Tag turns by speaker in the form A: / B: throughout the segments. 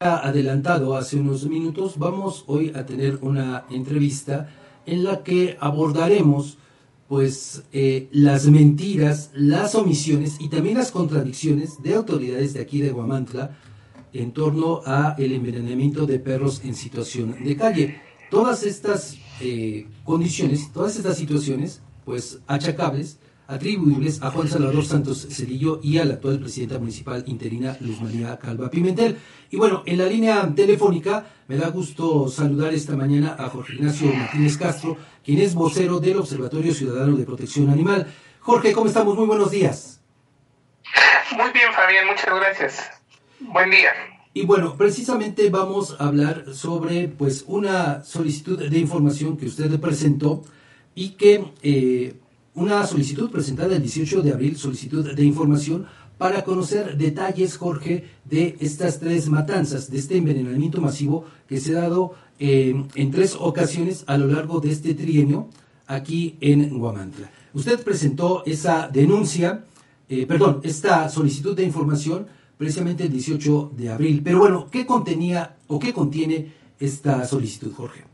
A: Adelantado hace unos minutos, vamos hoy a tener una entrevista en la que abordaremos las mentiras, las omisiones y también las contradicciones de autoridades de aquí de Huamantla en torno a el envenenamiento de perros en situación de calle. Todas estas condiciones, todas estas situaciones, pues achacables, atribuibles a Juan Salvador Santos Cedillo y a la actual presidenta municipal interina Luz María Calva Pimentel. Y bueno, en la línea telefónica me da gusto saludar esta mañana a Jorge Ignacio Martínez Castro, quien es vocero del Observatorio Ciudadano de Protección Animal. Jorge, ¿cómo estamos? Muy buenos días.
B: Muy bien, Fabián, muchas gracias. Buen día.
A: Y bueno, precisamente vamos a hablar sobre una solicitud de información que usted le presentó y que una solicitud presentada el 18 de abril, solicitud de información para conocer detalles, Jorge, de estas tres matanzas, de este envenenamiento masivo que se ha dado en tres ocasiones a lo largo de este trienio aquí en Huamantla. Usted presentó esa denuncia, esta solicitud de información precisamente el 18 de abril. Pero bueno, ¿qué contenía o qué contiene esta solicitud, Jorge?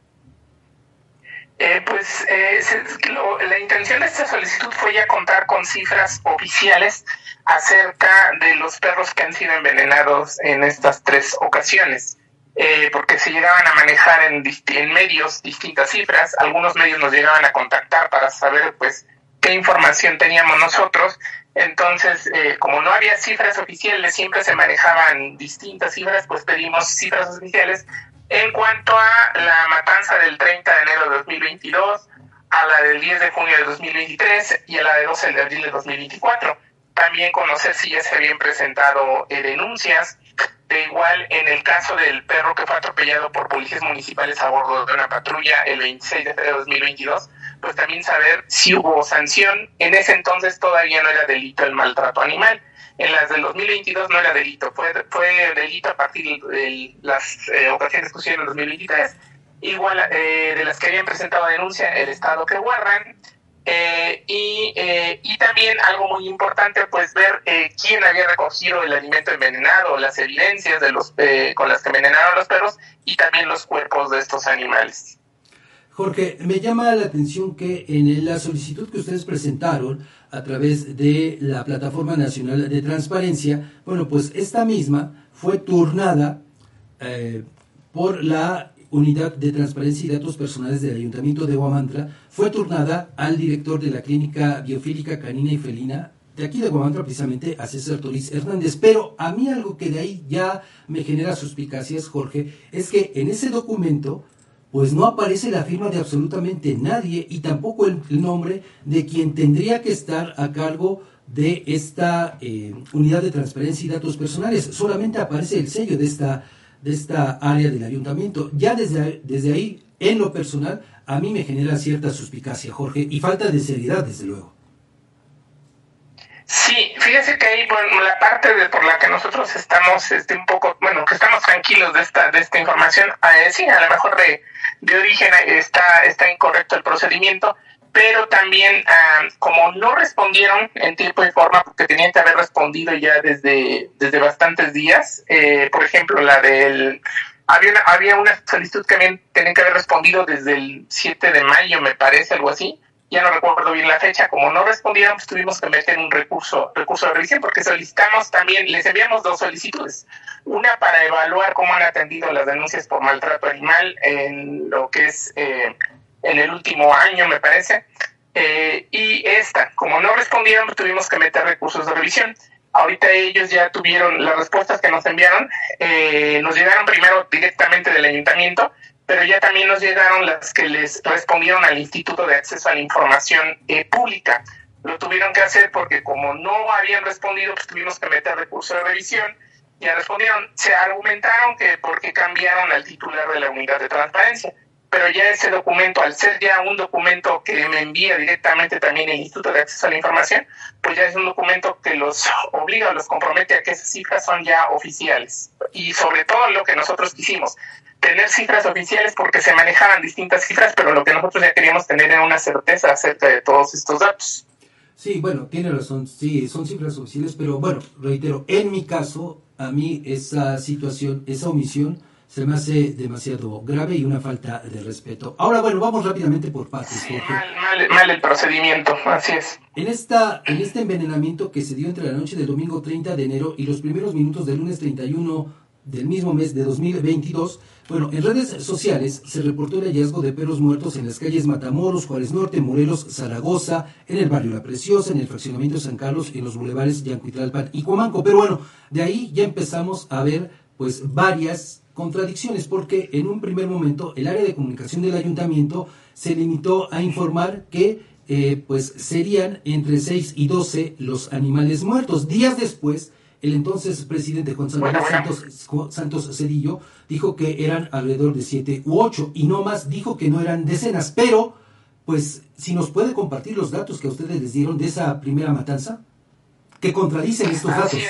B: La intención de esta solicitud fue ya contar con cifras oficiales acerca de los perros que han sido envenenados en estas tres ocasiones, porque se llegaban a manejar en medios distintas cifras. Algunos medios nos llegaban a contactar para saber qué información teníamos nosotros. Entonces, como no había cifras oficiales, siempre se manejaban distintas cifras, pues pedimos cifras oficiales en cuanto a la matanza del 30 de enero de 2022, a la del 10 de junio de 2023 y a la de 12 de abril de 2024. También conocer si ya se habían presentado denuncias. De igual, en el caso del perro que fue atropellado por policías municipales a bordo de una patrulla el 26 de febrero de 2022, pues también saber si hubo sanción. En ese entonces todavía no era delito el maltrato animal. En las del 2022 no era delito, fue delito a partir de las ocasiones que sucedieron en 2023, igual de las que habían presentado denuncia el estado que guardan, y también algo muy importante, ver quién había recogido el alimento envenenado, las evidencias con las que envenenaron los perros y también los cuerpos de estos animales.
A: Jorge, me llama la atención que en la solicitud que ustedes presentaron a través de la Plataforma Nacional de Transparencia, esta misma fue turnada por la Unidad de Transparencia y Datos Personales del Ayuntamiento de Huamantla, fue turnada al director de la Clínica Biofílica Canina y Felina de aquí de Huamantla, precisamente a César Toriz Hernández. Pero a mí algo que de ahí ya me genera suspicacias, Jorge, es que en ese documento no aparece la firma de absolutamente nadie y tampoco el nombre de quien tendría que estar a cargo de esta unidad de transparencia y datos personales. Solamente aparece el sello de esta área del ayuntamiento. Ya desde ahí, en lo personal, a mí me genera cierta suspicacia, Jorge, y falta de seriedad, desde luego.
B: Sí, fíjese que ahí la parte por la que nosotros estamos que estamos tranquilos de esta información, sí, a lo mejor de origen está incorrecto el procedimiento, pero también como no respondieron en tiempo y forma, porque tenían que haber respondido ya desde bastantes días, por ejemplo, había una solicitud que tenían que haber respondido desde el 7 de mayo, me parece, algo así. Ya no recuerdo bien la fecha. Como no respondieron, tuvimos que meter un recurso de revisión, porque solicitamos también, les enviamos dos solicitudes. Una para evaluar cómo han atendido las denuncias por maltrato animal en lo que es en el último año, me parece. Y como no respondieron, tuvimos que meter recursos de revisión. Ahorita ellos ya tuvieron las respuestas que nos enviaron. Nos llegaron primero directamente del ayuntamiento, pero ya también nos llegaron las que les respondieron al Instituto de Acceso a la Información Pública. Lo tuvieron que hacer porque como no habían respondido, tuvimos que meter recurso de revisión. Ya respondieron, se argumentaron que porque cambiaron al titular de la unidad de transparencia, pero ya ese documento, al ser ya un documento que me envía directamente también el Instituto de Acceso a la Información, pues ya es un documento que los obliga o los compromete a que esas cifras son ya oficiales. Y sobre todo lo que nosotros quisimos, tener cifras oficiales, porque se manejaban distintas cifras, pero lo que nosotros ya queríamos tener era una certeza acerca de todos estos datos.
A: Sí, tiene razón, sí, son cifras oficiales, pero reitero, en mi caso, a mí esa situación, esa omisión, se me hace demasiado grave y una falta de respeto. Ahora, bueno, vamos rápidamente por partes.
B: Sí, mal el procedimiento, así es.
A: En este envenenamiento que se dio entre la noche del domingo 30 de enero y los primeros minutos del lunes 31 del mismo mes de 2022, bueno, en redes sociales se reportó el hallazgo de perros muertos en las calles Matamoros, Juárez Norte, Morelos, Zaragoza, en el barrio La Preciosa, en el fraccionamiento San Carlos, en los bulevares Yancuitlalpan y Cuamanco. Pero bueno, de ahí ya empezamos a ver pues varias contradicciones, porque en un primer momento el área de comunicación del ayuntamiento se limitó a informar que pues serían entre 6 y 12 los animales muertos. Días después, el entonces presidente Juan Salvador Santos Cedillo dijo que eran alrededor de 7 u 8, y no más, dijo que no eran decenas. Pero, pues, si nos puede compartir los datos que a ustedes les dieron de esa primera matanza, que contradicen estos datos.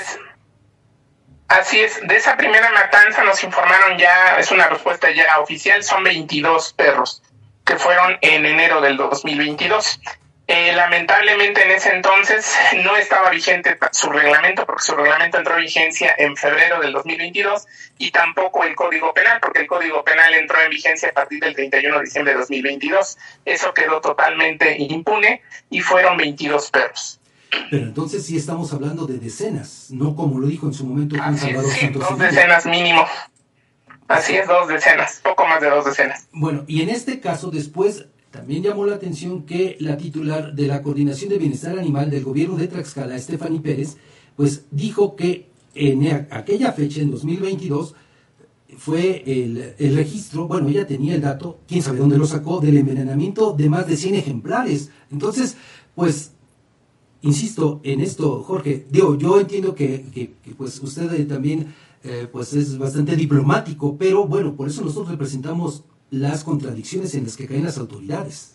B: Así es, de esa primera matanza nos informaron ya, es una respuesta ya oficial, son 22 perros que fueron en enero del 2022. Lamentablemente en ese entonces no estaba vigente su reglamento, porque su reglamento entró en vigencia en febrero del 2022, y tampoco el Código Penal, porque el Código Penal entró en vigencia a partir del 31 de diciembre de 2022. Eso quedó totalmente impune y fueron 22 perros.
A: Pero entonces sí estamos hablando de decenas, no como lo dijo en su momento Juan Salvador Santos.
B: Dos decenas mínimo. Así es, 2 decenas, poco más de 2 decenas.
A: Bueno, y en este caso después también llamó la atención que la titular de la Coordinación de Bienestar Animal del gobierno de Tlaxcala, Stephanie Pérez, pues dijo que en aquella fecha, en 2022, fue el registro, bueno, ella tenía el dato, quién sabe dónde lo sacó, del envenenamiento de más de 100 ejemplares. Entonces, pues, insisto en esto, Jorge, yo entiendo que pues usted también pues es bastante diplomático, pero bueno, por eso nosotros representamos las contradicciones en las que caen las autoridades.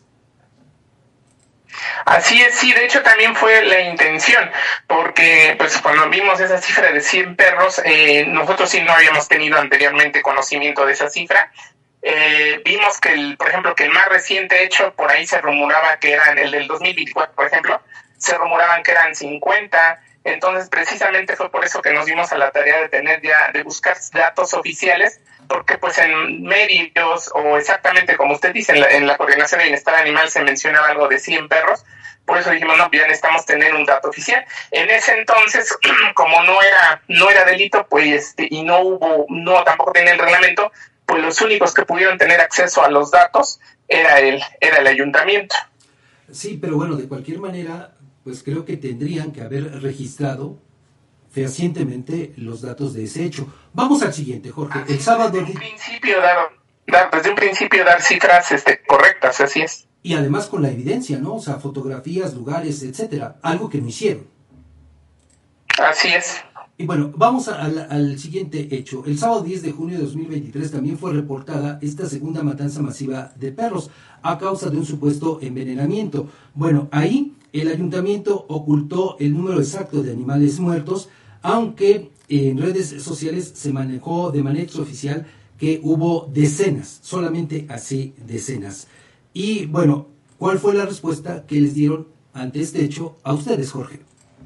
B: Así es, sí, de hecho también fue la intención, porque pues cuando vimos esa cifra de 100 perros, nosotros sí no habíamos tenido anteriormente conocimiento de esa cifra. Vimos que, por ejemplo, que el más reciente hecho, por ahí se rumoraba que eran el del 2024, por ejemplo, se rumoraban que eran 50, entonces precisamente fue por eso que nos dimos a la tarea de buscar datos oficiales, porque pues en medios, o exactamente como usted dice, en la Coordinación de Bienestar Animal se mencionaba algo de 100 perros, por eso dijimos, no, ya necesitamos tener un dato oficial. En ese entonces, como no era delito, pues y tampoco tenía el reglamento, pues los únicos que pudieron tener acceso a los datos era el ayuntamiento.
A: Sí, pero bueno, de cualquier manera, pues creo que tendrían que haber registrado fehacientemente los datos de ese hecho. Vamos al siguiente, Jorge. El sábado... Desde
B: un principio dar cifras correctas, así es.
A: Y además con la evidencia, ¿no? O sea, fotografías, lugares, etcétera. Algo que no hicieron.
B: Así es.
A: Y bueno, vamos al siguiente hecho. El sábado 10 de junio de 2023 también fue reportada esta segunda matanza masiva de perros a causa de un supuesto envenenamiento. Bueno, ahí el ayuntamiento ocultó el número exacto de animales muertos, aunque en redes sociales se manejó de manera extraoficial que hubo decenas, solamente así decenas. Y bueno, ¿cuál fue la respuesta que les dieron ante este hecho a ustedes, Jorge?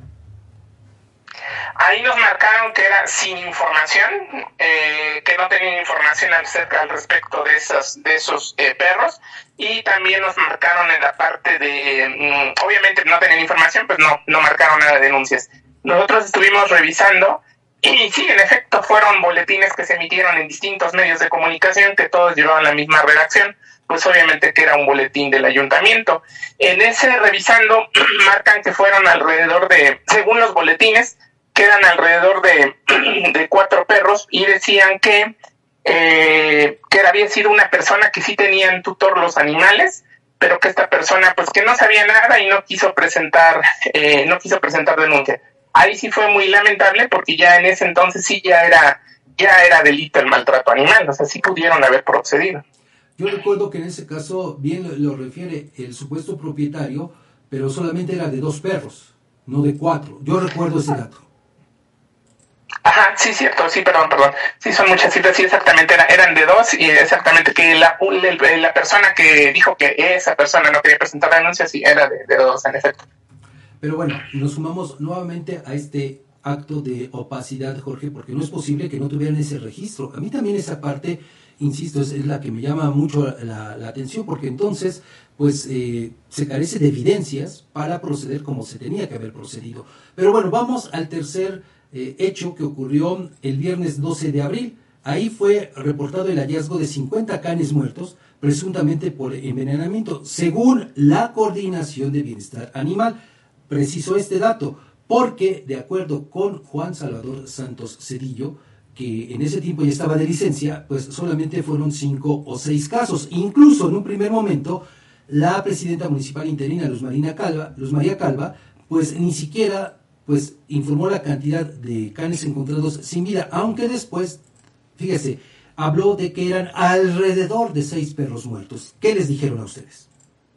B: Ahí nos marcaron que era sin información, que no tenían información al respecto de esos perros, y también nos marcaron en la parte de, obviamente no tenían información, pues no marcaron nada de denuncias. Nosotros estuvimos revisando, y sí, en efecto, fueron boletines que se emitieron en distintos medios de comunicación que todos llevaban la misma redacción, pues obviamente que era un boletín del ayuntamiento. En ese revisando, marcan que fueron alrededor de, según los boletines, quedan alrededor de 4 perros, y decían que había sido una persona que sí tenía en tutor los animales, pero que esta persona pues que no sabía nada y no quiso presentar denuncia. Ahí sí fue muy lamentable, porque ya en ese entonces sí ya era delito el maltrato animal, o sea, sí pudieron haber procedido.
A: Yo recuerdo que en ese caso, bien lo refiere el supuesto propietario, pero solamente era de 2 perros, no de 4. Yo recuerdo ese dato.
B: Ajá, sí, cierto, sí, perdón. Sí, son muchas cifras, sí, exactamente, eran de 2, y exactamente que la persona que dijo que esa persona no quería presentar denuncia, sí, era de 2, en efecto.
A: Pero bueno, nos sumamos nuevamente a este acto de opacidad, Jorge, porque no es posible que no tuvieran ese registro. A mí también esa parte, insisto, es la que me llama mucho la atención, porque entonces pues se carece de evidencias para proceder como se tenía que haber procedido. Pero bueno, vamos al tercer hecho que ocurrió el viernes 12 de abril. Ahí fue reportado el hallazgo de 50 canes muertos, presuntamente por envenenamiento, según la Coordinación de Bienestar Animal. Preciso este dato, porque de acuerdo con Juan Salvador Santos Cedillo, que en ese tiempo ya estaba de licencia, pues solamente fueron 5 o 6 casos. Incluso en un primer momento, la presidenta municipal interina, Luz María Calva, pues ni siquiera pues informó la cantidad de canes encontrados sin vida, aunque después, fíjese, habló de que eran alrededor de 6 perros muertos. ¿Qué les dijeron a ustedes?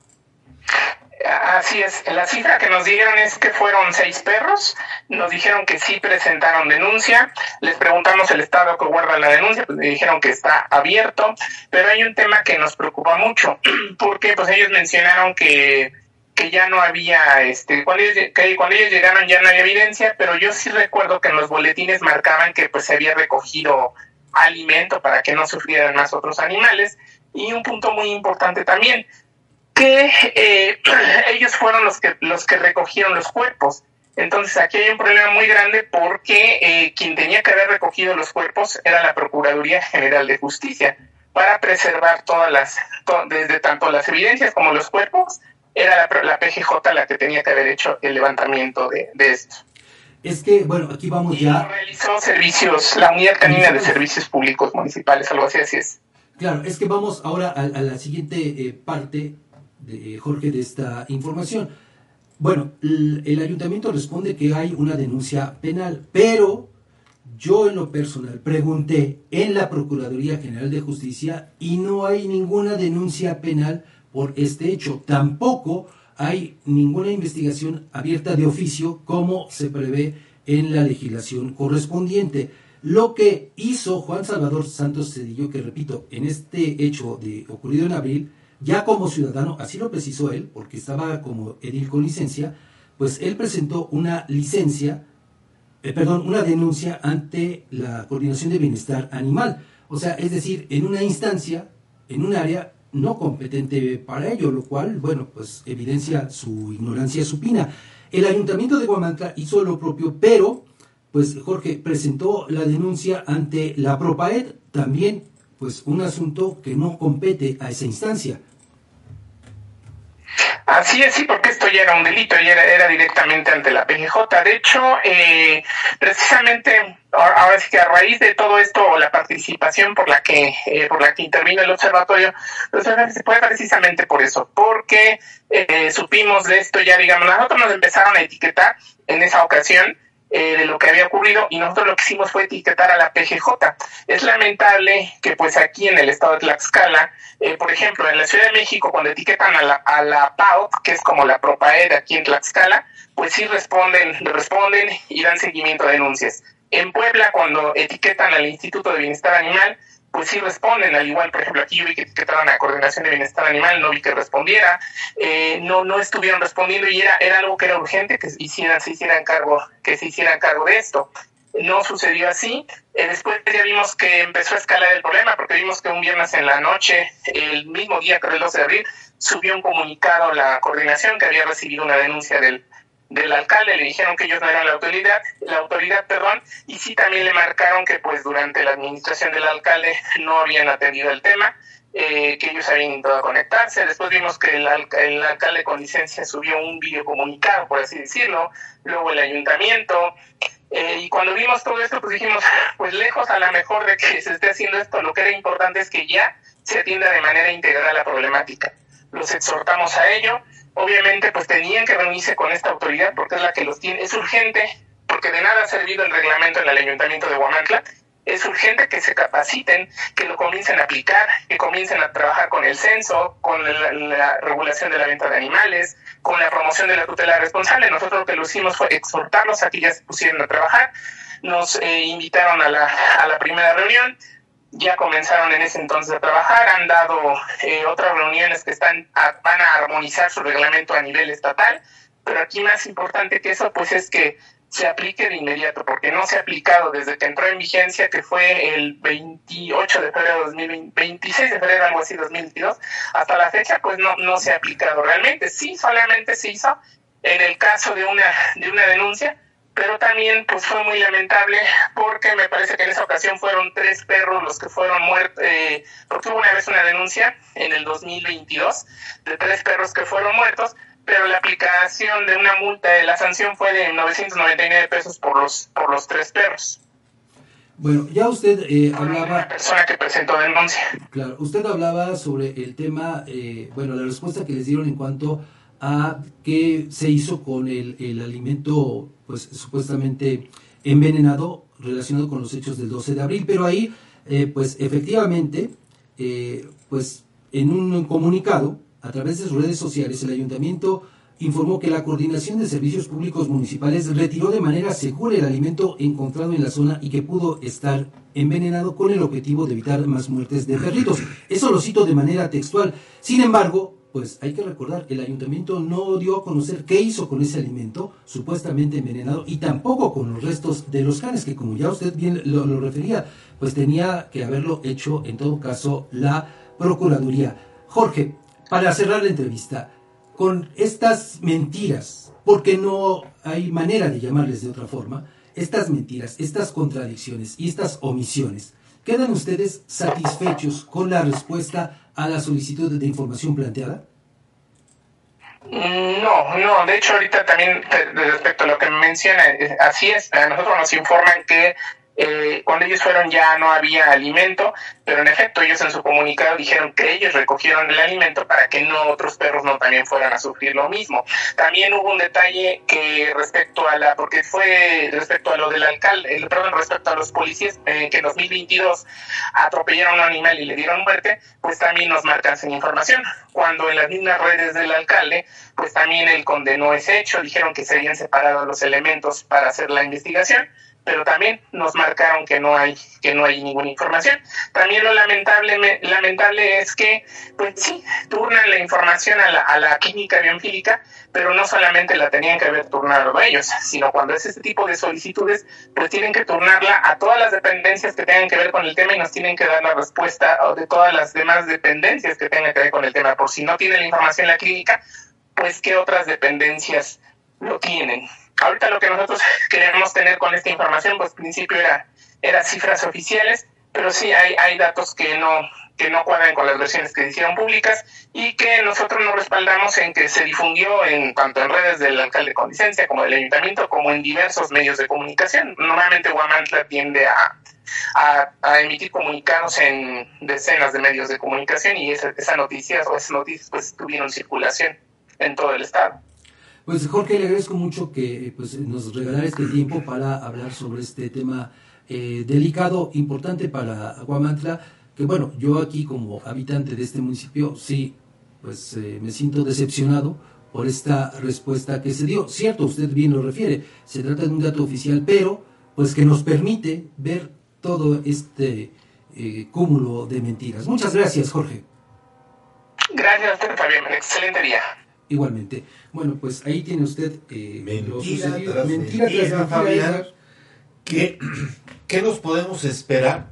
B: Así es, la cifra que nos dieron es que fueron 6 perros, nos dijeron que sí presentaron denuncia, les preguntamos el estado que guarda la denuncia, pues me dijeron que está abierto, pero hay un tema que nos preocupa mucho, porque pues ellos mencionaron que ya no había, cuando ellos llegaron ya no había evidencia, pero yo sí recuerdo que en los boletines marcaban que pues se había recogido alimento para que no sufrieran más otros animales, y un punto muy importante también, que ellos fueron los que recogieron los cuerpos. Entonces aquí hay un problema muy grande porque quien tenía que haber recogido los cuerpos era la Procuraduría General de Justicia para preservar desde tanto las evidencias como los cuerpos. Era la PGJ la que tenía que haber hecho el levantamiento de esto.
A: Es que, bueno, aquí vamos ya.
B: Realizó servicios, la Unidad Canina de Servicios Públicos Municipales, algo así es.
A: Claro, es que vamos ahora a la siguiente parte, Jorge, de esta información. Bueno, el ayuntamiento responde que hay una denuncia penal, pero yo en lo personal pregunté en la Procuraduría General de Justicia y no hay ninguna denuncia penal por este hecho. Tampoco hay ninguna investigación abierta de oficio como se prevé en la legislación correspondiente. Lo que hizo Juan Salvador Santos Cedillo, que repito, en este hecho ocurrido en abril, ya como ciudadano, así lo precisó él, porque estaba como edil con licencia, pues él presentó una denuncia ante la Coordinación de Bienestar Animal. O sea, es decir, en una instancia, en un área no competente para ello, lo cual, bueno, pues evidencia su ignorancia supina. El Ayuntamiento de Huamantla hizo lo propio, pero, pues Jorge, presentó la denuncia ante la Propaed, también, pues un asunto que no compete a esa instancia.
B: Así es, sí, porque esto ya era un delito, ya era directamente ante la PGJ. De hecho, precisamente, ahora sí que a raíz de todo esto, la participación por la que intervino el observatorio, pues fue precisamente por eso, porque supimos de esto ya, digamos, nosotros nos empezaron a etiquetar en esa ocasión, de lo que había ocurrido, y nosotros lo que hicimos fue etiquetar a la PGJ. Es lamentable que pues aquí en el estado de Tlaxcala, por ejemplo, en la Ciudad de México, cuando etiquetan a la PAO, que es como la Propaed aquí en Tlaxcala, pues sí responden y dan seguimiento a denuncias. En Puebla, cuando etiquetan al Instituto de Bienestar Animal, pues sí responden, al igual, por ejemplo, aquí yo vi que etiquetaron a la Coordinación de Bienestar Animal, no vi que respondiera, no estuvieron respondiendo y era algo que era urgente, que se hicieran cargo de esto. No sucedió así. Después ya vimos que empezó a escalar el problema, porque vimos que un viernes en la noche, el mismo día, creo el 12 de abril, subió un comunicado a la coordinación que había recibido una denuncia del alcalde, le dijeron que ellos no eran la autoridad, y sí también le marcaron que pues durante la administración del alcalde no habían atendido el tema, que ellos habían intentado conectarse. Después vimos que el alcalde con licencia subió un videocomunicado, por así decirlo, luego el ayuntamiento, y cuando vimos todo esto, pues dijimos, pues lejos a lo mejor de que se esté haciendo esto, lo que era importante es que ya se atienda de manera integral la problemática. Los exhortamos a ello. Obviamente, pues tenían que reunirse con esta autoridad porque es la que los tiene. Es urgente, porque de nada ha servido el reglamento en el Ayuntamiento de Huamantla. Es urgente que se capaciten, que lo comiencen a aplicar, que comiencen a trabajar con el censo, con la regulación de la venta de animales, con la promoción de la tutela responsable. Nosotros lo que lo hicimos fue exhortarlos a que ya se pusieran a trabajar. Nos invitaron a la primera reunión. Ya comenzaron en ese entonces a trabajar, han dado otras reuniones que van a armonizar su reglamento a nivel estatal, pero aquí más importante que eso pues es que se aplique de inmediato, porque no se ha aplicado desde que entró en vigencia, que fue el 28 de febrero de 2020, 26 de febrero, algo así, 2022, hasta la fecha, pues no se ha aplicado realmente. Sí, solamente se hizo en el caso de una denuncia, pero también pues fue muy lamentable porque me parece que en esa ocasión fueron 3 perros los que fueron muertos, porque hubo una vez una denuncia en el 2022 de 3 perros que fueron muertos, pero la aplicación de una multa de la sanción fue de 999 pesos por los 3 perros.
A: Bueno, ya usted hablaba...
B: Una persona que presentó denuncia.
A: Claro, usted hablaba sobre el tema, la respuesta que les dieron en cuanto a qué se hizo con el alimento, pues supuestamente envenenado relacionado con los hechos del 12 de abril, pero ahí, pues efectivamente, pues en un comunicado a través de sus redes sociales, el ayuntamiento informó que la Coordinación de Servicios Públicos Municipales retiró de manera segura el alimento encontrado en la zona y que pudo estar envenenado con el objetivo de evitar más muertes de perritos. Eso lo cito de manera textual. Sin embargo, pues hay que recordar, el ayuntamiento no dio a conocer qué hizo con ese alimento supuestamente envenenado y tampoco con los restos de los canes, que como ya usted bien lo refería, pues tenía que haberlo hecho en todo caso la Procuraduría. Jorge, para cerrar la entrevista, con estas mentiras, porque no hay manera de llamarles de otra forma, estas mentiras, estas contradicciones y estas omisiones, ¿quedan ustedes satisfechos con la respuesta a la solicitud de información planteada?
B: No, de hecho ahorita también respecto a lo que me menciona, así es, a nosotros nos informan que cuando ellos fueron ya no había alimento, pero en efecto ellos en su comunicado dijeron que ellos recogieron el alimento para que no otros perros no también fueran a sufrir lo mismo. También hubo un detalle que respecto a lo del alcalde, respecto a los policías que en 2022 atropellaron a un animal y le dieron muerte, pues también nos marcan sin información. Cuando en las mismas redes del alcalde, pues también él condenó ese hecho, dijeron que se habían separado los elementos para hacer la investigación, pero también nos marcaron que no hay ninguna información. También lo lamentable es que, pues sí, turnan la información a la clínica bioempírica, pero no solamente la tenían que haber turnado a ellos, sino cuando es este tipo de solicitudes, pues tienen que turnarla a todas las dependencias que tengan que ver con el tema y nos tienen que dar la respuesta de todas las demás dependencias que tengan que ver con el tema. Por si no tienen la información la clínica, pues ¿qué otras dependencias lo tienen? Ahorita lo que nosotros queremos tener con esta información, pues al principio era cifras oficiales, pero sí hay datos que no cuadran con las versiones que se hicieron públicas y que nosotros nos respaldamos en que se difundió tanto en redes del alcalde con licencia como del ayuntamiento, como en diversos medios de comunicación. Normalmente Huamantla tiende a emitir comunicados en decenas de medios de comunicación y esas noticias pues tuvieron circulación en todo el estado.
A: Pues Jorge, le agradezco mucho que nos regalara este tiempo para hablar sobre este tema delicado, importante para Huamantla, que bueno, yo aquí como habitante de este municipio, sí, pues me siento decepcionado por esta respuesta que se dio. Cierto, usted bien lo refiere, se trata de un dato oficial, pero pues que nos permite ver todo este cúmulo de mentiras. Muchas gracias, Jorge.
B: Gracias a usted, Fabián. Excelente día.
A: Igualmente. Bueno, pues ahí tiene usted
C: mentira tras Fabián. ¿Qué nos podemos esperar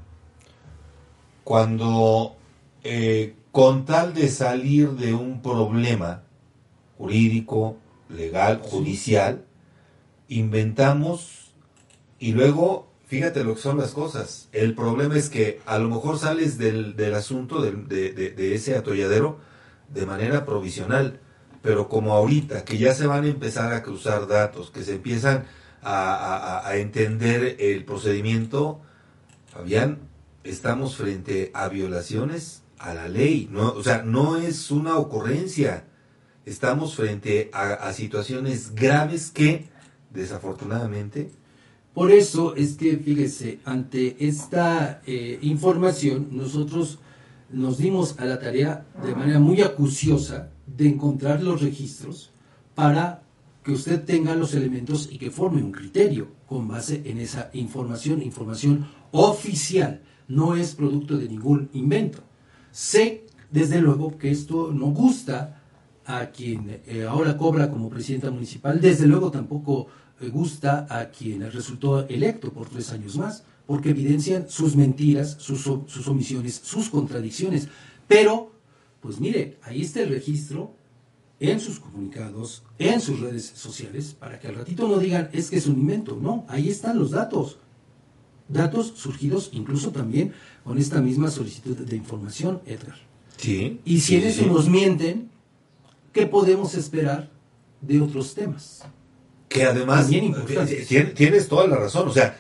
C: cuando con tal de salir de un problema jurídico, legal, judicial, inventamos y luego, fíjate lo que son las cosas, el problema es que a lo mejor sales del asunto de ese atolladero de manera provisional, pero como ahorita que ya se van a empezar a cruzar datos, que se empiezan a entender el procedimiento, Fabián, estamos frente a violaciones a la ley, ¿no? O sea, no es una ocurrencia, estamos frente a situaciones graves que, desafortunadamente...
A: Por eso es que, fíjese, ante esta información, nosotros nos dimos a la tarea de manera muy acuciosa de encontrar los registros para que usted tenga los elementos y que forme un criterio con base en esa información oficial, no es producto de ningún invento. Sé, desde luego, que esto no gusta a quien ahora cobra como presidenta municipal, desde luego tampoco gusta a quien resultó electo por 3 años más, porque evidencian sus mentiras, sus omisiones, sus contradicciones. Pero, pues mire, ahí está el registro en sus comunicados, en sus redes sociales, para que al ratito no digan, es que es un invento. No, ahí están los datos. Datos surgidos incluso también con esta misma solicitud de información, Edgar.
C: Sí.
A: Y si en eso nos mienten, ¿qué podemos esperar de otros temas?
C: Que además, tienes toda la razón, o sea,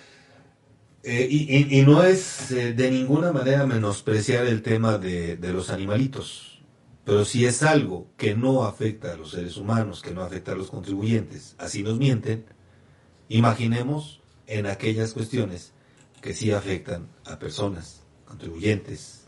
C: y no es de ninguna manera menospreciar el tema de los animalitos, pero si es algo que no afecta a los seres humanos, que no afecta a los contribuyentes, así nos mienten, imaginemos en aquellas cuestiones que sí afectan a personas, contribuyentes.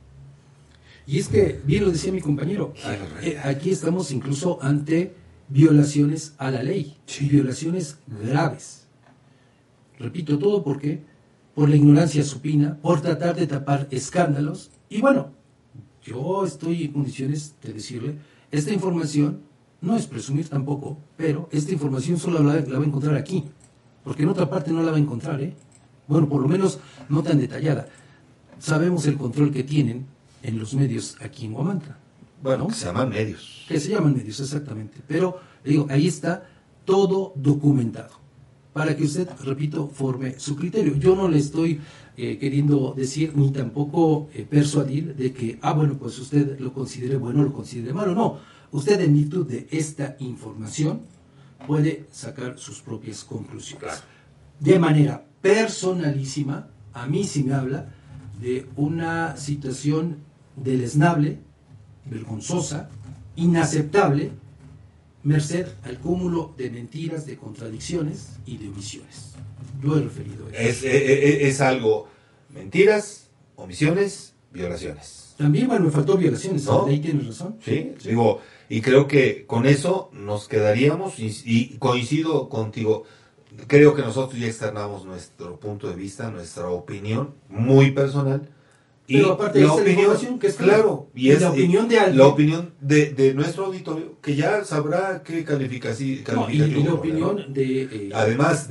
A: Y es que, bien lo decía mi compañero, aquí estamos incluso ante violaciones a la ley, violaciones graves. Repito, todo porque por la ignorancia supina, por tratar de tapar escándalos. Y bueno, yo estoy en condiciones de decirle, esta información no es presumir tampoco, pero esta información solo la va a encontrar aquí, porque en otra parte no la va a encontrar, ¿eh? Bueno, por lo menos no tan detallada. Sabemos el control que tienen en los medios aquí en Huamantla.
C: Bueno,
A: ¿no?
C: Que se llaman medios.
A: Que se llaman medios, exactamente. Pero, digo, ahí está todo documentado, para que usted, repito, forme su criterio. Yo no le estoy queriendo decir, ni tampoco persuadir de que, bueno, pues usted lo considere bueno o lo considere malo. No, usted en virtud de esta información puede sacar sus propias conclusiones.
C: Claro.
A: De manera personalísima, a mí sí me habla de una situación deleznable, vergonzosa, inaceptable, merced al cúmulo de mentiras, de contradicciones y de omisiones. Yo he referido a eso.
C: Es algo, mentiras, omisiones, violaciones.
A: También, bueno, me faltó violaciones,
C: ¿No?
A: Ahí tienes razón.
C: Sí, digo, y creo que con eso nos quedaríamos, y coincido contigo, creo que nosotros ya externamos nuestro punto de vista, nuestra opinión, muy personal.
A: Pero
C: Y
A: aparte
C: la
A: de
C: opinión,
A: información que es
C: claro, y es
A: la opinión de alguien.
C: la opinión de nuestro auditorio, que ya sabrá qué calificativo.
A: Y la opinión, ¿no?, de...
C: además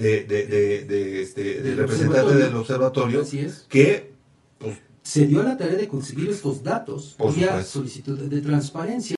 C: del representante del observatorio,
A: así es,
C: que pues,
A: se dio a la tarea de conseguir estos datos vía solicitud de transparencia.